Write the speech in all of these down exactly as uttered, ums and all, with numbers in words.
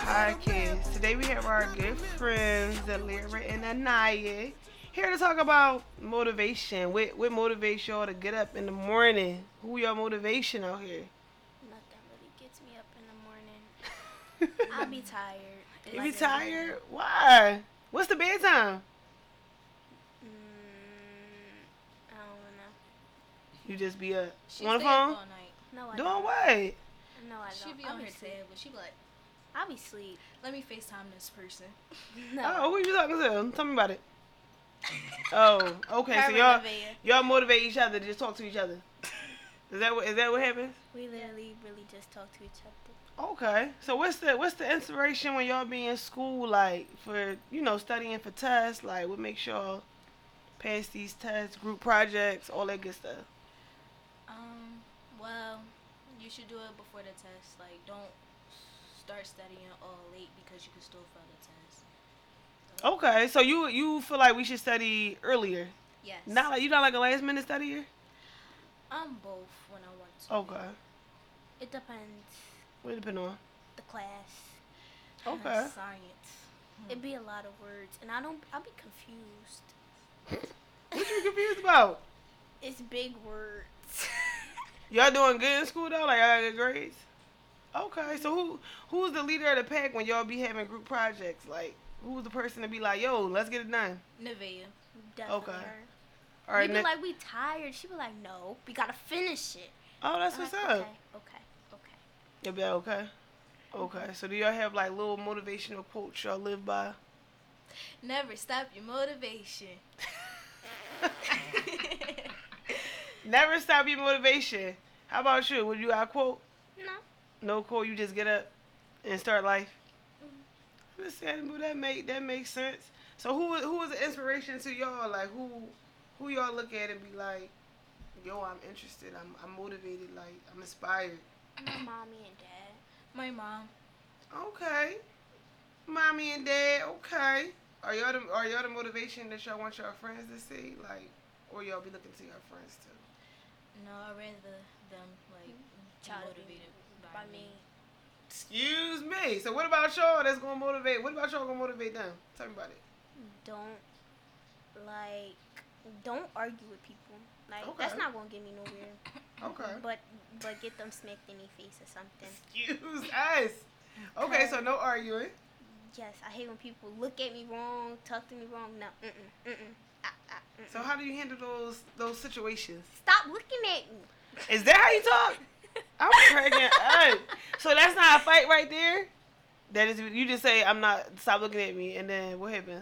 podcast. Today we have our good friends, Alira and Anaya, here to talk about motivation. What, what motivates y'all to get up in the morning? Who your motivation out here? Nothing really gets me up in the morning. I'll be tired. You be It's, tired? Why? What's the bedtime? mm, I don't know. You just be up She on the stay up phone? all night. No, I Doing don't. what? No, I She don't. be I'll on be her sleep. tab, but she be like, I'll be sleep. let me FaceTime this person. No. Oh, who you talking to? Tell me about it. Oh, okay. Her So and y'all Nevaeh. y'all motivate each other to just talk to each other. Is that what is that what happens? We literally really just talk to each other. Okay. So what's the what's the inspiration when y'all be in school like for you know studying for tests like what makes y'all pass these tests, group projects, all that good stuff. Um, well, you should do it before the test. Like, don't start studying all late because you can still fail the test. So, Okay. So you you feel like we should study earlier, yes. not like you not like a last minute studier. I'm both when I want to. Okay. It depends. What it depend on? The class. Okay. Science. It'd be a lot of words, and I don't. I'll be confused. What you confused about? It's big words. Y'all doing good in school though? Like y'all got good grades? Okay, so who who's the leader of the pack when y'all be having group projects? Like who's the person to be like, yo, let's get it done? Nevaeh. Definitely Okay. her. All right, we be Nick. like, we tired. She be like, no, we gotta finish it. Oh, that's I'm what's like, up. Okay, okay, okay. You'll be like, okay. Okay, so do y'all have like little motivational quotes y'all live by? Never stop your motivation. Never stop your motivation. How about you? Would you got a quote? No. No quote. You just get up and start life. Understandable. That make that makes sense. So who who was an inspiration to y'all? Like who who y'all look at and be like, yo, I'm interested. I'm I'm motivated. Like I'm inspired. My mommy and dad. My mom. Okay. Mommy and dad. Okay. Are y'all the are y'all the motivation that y'all want your friends to see? Like, or y'all be looking to your friends too? No, I'd rather them, like, be Child motivated by by, me. me. Excuse me. So what about y'all that's gonna motivate? What about y'all gonna motivate them? Tell me about it. Don't like don't argue with people. Like Okay. that's not gonna get me nowhere. Okay. But but get them smacked in their face or something. Excuse us. Okay, so no arguing. Yes, I hate when people look at me wrong, talk to me wrong. No, mm mm mm mm. Ah, ah, mm-mm. So how do you handle those those situations? Stop looking at me. Is that how you talk? I'm cracking up. So that's not a fight right there. That is, you just say I'm not. Stop looking at me, and then what happens?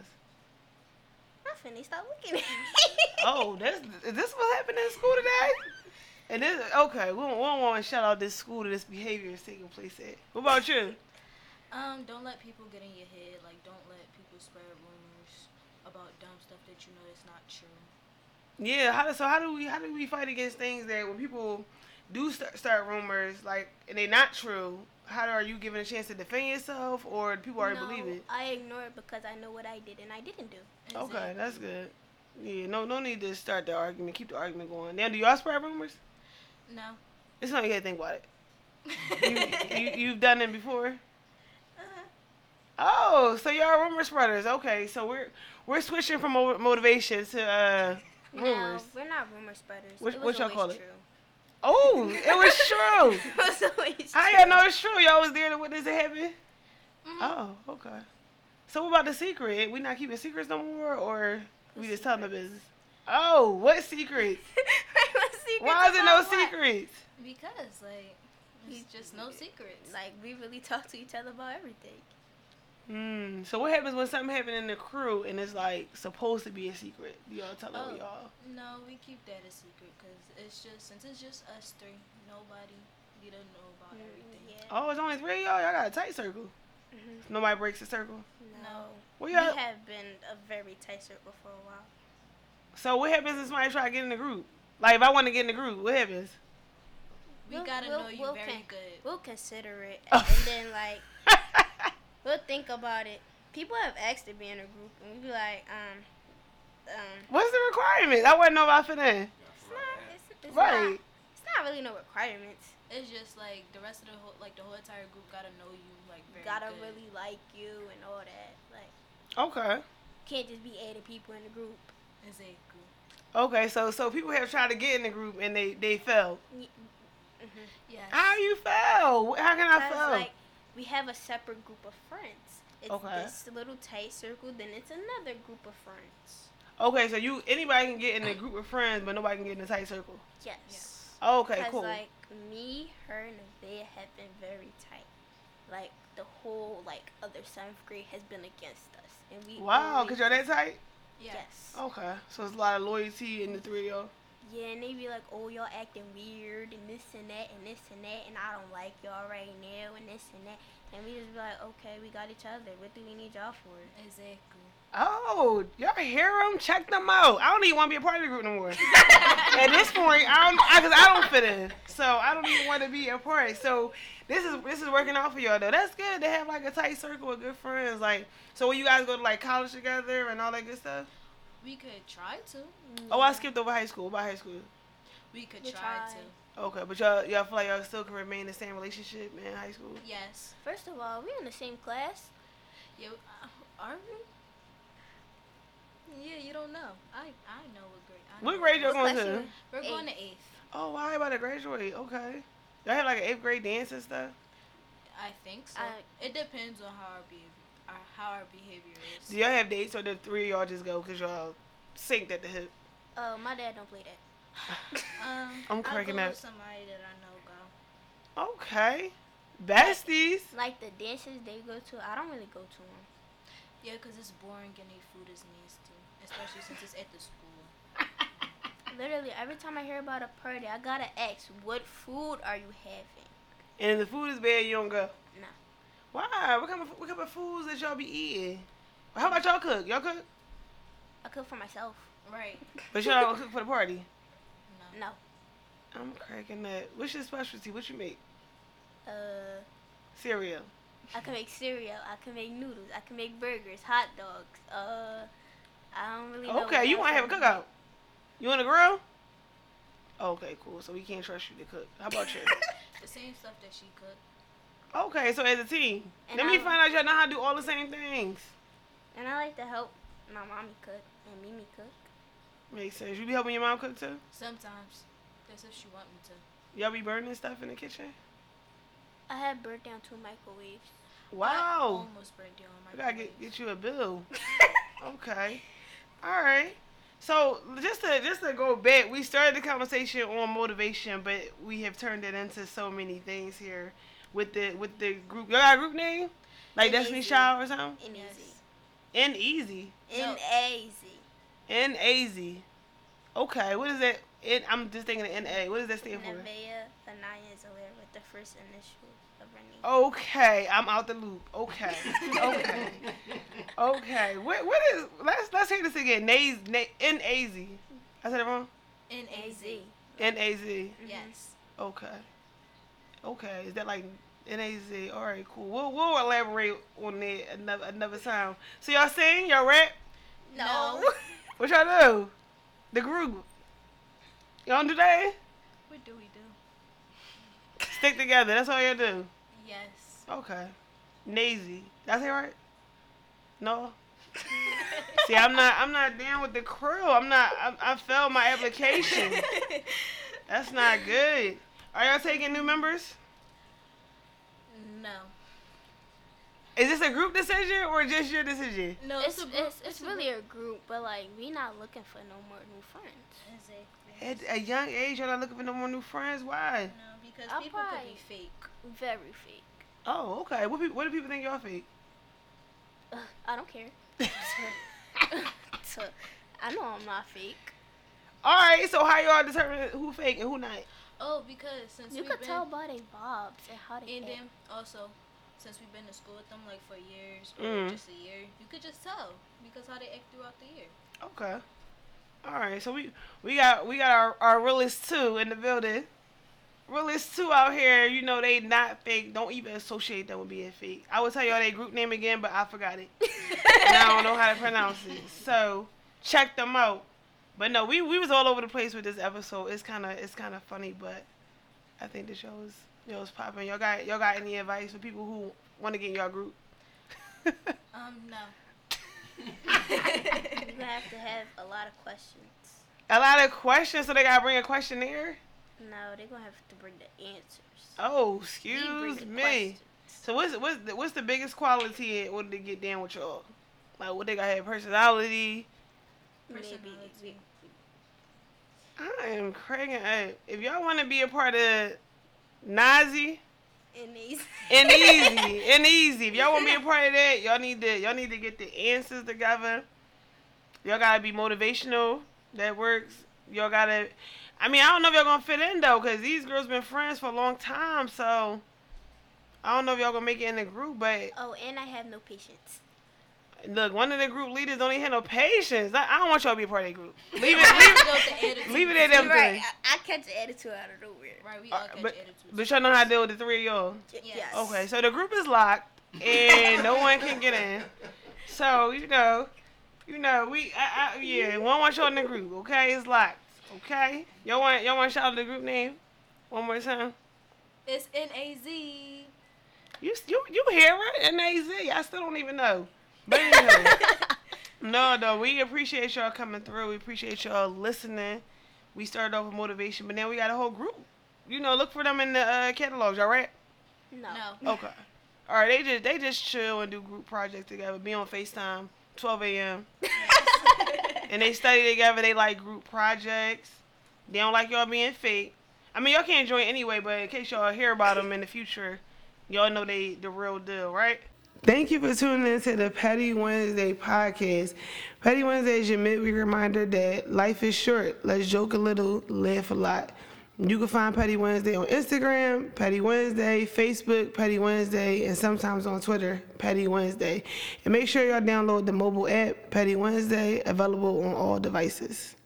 Nothing. They stop looking at me. Oh, that's is this what happened in school today? And this okay. We don't, we don't want to shout out this school that this behavior is taking place at. What about you? Um, don't let people get in your head. Like, don't let people spread rumors about dumb stuff that you know is not true. Yeah. How do, so how do we how do we fight against things that when people do start, start rumors like and they're not true? How are you giving a chance to defend yourself, or do people already no, believe it? I ignore it because I know what I did and I didn't do. Okay, that's good. Yeah, no, no need to start the argument. Keep the argument going. Now, do y'all spread rumors? No. It's not you gotta think about it. You, you you've done it before. Uh-huh. Oh, so y'all rumor spreaders. Okay, so we're we're switching from mo- motivation to uh, rumors. No, we're not rumor spreaders. What- it what was y'all always call it? true. Oh, it was true. It was always How true. y'all know it's true? Y'all was there to witness it happen. Mhm. Oh, okay. So what about the secret? We not keeping secrets no more, or we What just telling the secrets? business? Oh, what secrets? What secrets Why is it no about what? secrets? Because, like, it's just no secrets. Like we really talk to each other about everything. Hmm. So what happens when something happens in the crew and it's like supposed to be a secret? Do y'all tell Oh. them y'all? No, we keep that a secret because it's just, since it's just us three, nobody need to know about Mm, everything. yeah. Oh, it's only three of y'all. Y'all got a tight circle. Mhm. Nobody breaks the circle. No. Well, We y'all. have been a very tight circle for a while. So what happens if somebody try to get in the group? Like if I want to get in the group, what happens? We We'll- gotta we'll- know you we'll very con- good. We'll consider it, Oh. and then like we'll think about it. People have asked to be in a group, and we be like, um, um, What's the requirement? I want to know about for that. it's not, it's, it's Right. not, it's not really no requirements. It's just like the rest of the whole, like the whole entire group gotta know you like very Gotta good. really like you and all that. Like, Okay. can't just be adding people in the group. Exactly. Okay, so so people have tried to get in the group and they they failed. Mm-hmm. Yes. How you fail? How can I Because, fail? like, we have a separate group of friends. It's Okay. this little tight circle, then it's another group of friends. Okay, so you anybody can get in a group of friends, but nobody can get in a tight circle. Yes. Yes. Okay, Because, cool. like, me, her, and Nevaeh have been very tight. Like, the whole, like, other seventh grade has been against us. And we Wow, always cause y'all that just- tight. Yes. Yes. Okay, so it's a lot of loyalty in the three of y'all. Yeah, and they be like, oh, y'all acting weird, and this and that, and this and that, and I don't like y'all right now, and this and that. And we just be like, okay, we got each other. What do we need y'all for? Exactly. Oh, y'all hear them? Check them out. I don't even want to be a part of the group no more. At this point, I don't, I, cause I don't fit in, so I don't even want to be a part. So this is this is working out for y'all though. That's good to have like a tight circle of good friends. Like, so when you guys go to like college together and all that good stuff. We could try to. Oh, I skipped over high school. What about high school? We could We try tried. to. Okay, but y'all y'all feel like y'all still can remain in the same relationship in high school? Yes. First of all, we in the same class. Yeah. Uh, are we? Yeah, you don't know. I I know what grade. I What know. grade y'all What going class to? you in? We're Eighth. going to eighth. Oh, wow, you about to graduate. Okay. Y'all have like an eighth grade dance and stuff? I think so. I- It depends on how our behavior, our, how our behavior is. Do y'all have dates or the three of y'all just go because y'all synced at the hip? Uh, my dad don't play that. Um, I'm I'll cracking go up. with somebody that I know go. Okay. Besties. Like the dances they go to, I don't really go to them. Yeah, because it's boring and their food is nasty, especially since it's at the school. Literally, every time I hear about a party, I gotta ask, what food are you having? And if the food is bad, you don't go? No. Why? What kind of, what kind of foods that y'all be eating? Well, how about y'all cook? Y'all cook? I cook for myself. Right. But y'all don't cook for the party? No. No. I'm cracking that. What's your specialty? What you make? Uh, Cereal. I can make cereal. I can make noodles. I can make burgers, hot dogs. Uh, I don't really know. Okay, what you else want to I have a can cookout? You want to grill? Okay, cool. So we can't trust you to cook. How about you? The same stuff that she cooked. Okay, so as a team. And Let me I- find out y'all know how to do all the same things. make. And I like to help my mommy cook and Mimi cook. Makes sense. You be helping your mom cook too? Sometimes. That's if she want me to. Y'all be burning stuff in the kitchen? I had burnt down two microwaves. I Wow. almost burnt down I my gotta get, get you a bill. Okay. All right. So just to just to go back, we started the conversation on motivation, but we have turned it into so many things here with the with the group. Y'all got a group name? Like N Destiny A Z. Child or something? In Yes. easy. N Easy. No. In easy. N A Z. Okay. What is that? N, I'm just thinking of N A. What does that stand for? Nevaeh Anaya Zohair with the first initial of her name. Okay, I'm out the loop. Okay, okay, okay. What what is? Let's let's hear this again. Naz, N A Z. I said it wrong. N A Z. N A Z. Yes. Okay. Okay. Is that like N A Z? All right, cool. We'll we'll elaborate on that another another time. So y'all sing, y'all rap. No. What y'all do? The group. Y'all do that? What do we do? Stick together. That's all y'all do. Yes. Okay. Nazy. That's it right? No. See, I'm not. I'm not down with the crew. I'm not. I, I failed my application. That's not good. Are y'all taking new members? No. Is this a group decision or just your decision? No, It's, a group- it's, it's a really group. a group, but like we not looking for no more new friends. Exactly. At a young age, y'all not looking for no more new friends. Why? No, because I'll people could probably- be fake. Very fake. Oh, okay. What, peop what do people think y'all fake? Ugh, I don't care. So, I know I'm not fake. All right. So how y'all determine who fake and who not? Oh, because since You we've could been, tell by their bobs and how they and act. then also since we've been to school with them like for years or Mm. just a year, you could just tell because how they act throughout the year. Okay. All right. So we we got we got our our realist two in the building. Realist two out here. You know they not fake. Don't even associate them with being fake. I will tell y'all their group name again, but I forgot it. And I don't know how to pronounce it. So check them out. But no, we we was all over the place with this episode. It's kind of it's kind of funny, but I think the show is yo is popping. Y'all got y'all got any advice for people who want to get in y'all group? Um, no. You're gonna have to have a lot of questions. A lot of questions, so they gotta bring a questionnaire. No, they're gonna have to bring the answers. Oh, We bring excuse the me. questions. So what's what's the, what's the biggest quality? In order to get down with y'all? Like, what they gotta have personality? Maybe. Personality. I am cracking up. If y'all want to be a part of Nazi And these. and easy and easy, if y'all want to be a part of that, y'all need to y'all need to get the answers together. Y'all gotta be motivational. That works. Y'all gotta. I mean, I don't know if y'all gonna fit in though, cause these girls been friends for a long time. So I don't know if y'all gonna make it in the group, but Oh, and I have no patience. look, one of the group leaders don't even have no patience. I, I don't want y'all to be a part of that group. Leave it, leave, Built the attitude. leave it at them Right, three. I, I catch the attitude out of nowhere. Right, we all Uh, catch but attitudes. but y'all know how to deal with the three of y'all. Y- Yes. Yes. Okay, so the group is locked and no one can get in. So you know, you know we, I, I, yeah, one want y'all in the group. Okay, it's locked. Okay, y'all want y'all want to shout out the group name one more time. It's N A Z. You you you hear it? N A Z. I still don't even know. But anyway, no, no, we appreciate y'all coming through. We appreciate y'all listening. We started off with motivation, but now we got a whole group. You know, look for them in the uh, catalogs. All right. No. No. Okay. All right. They just they just chill and do group projects together. Be on FaceTime, twelve a.m. and they study together. They like group projects. They don't like y'all being fake. I mean, y'all can't join anyway, but in case y'all hear about them in the future, y'all know they the real deal, right? Thank you for tuning in to the Petty Wednesday podcast. Petty Wednesday is your midweek reminder that life is short. Let's joke a little, laugh a lot. You can find Petty Wednesday on Instagram, Petty Wednesday, Facebook, Petty Wednesday, and sometimes on Twitter, Petty Wednesday. And make sure y'all download the mobile app, Petty Wednesday, available on all devices.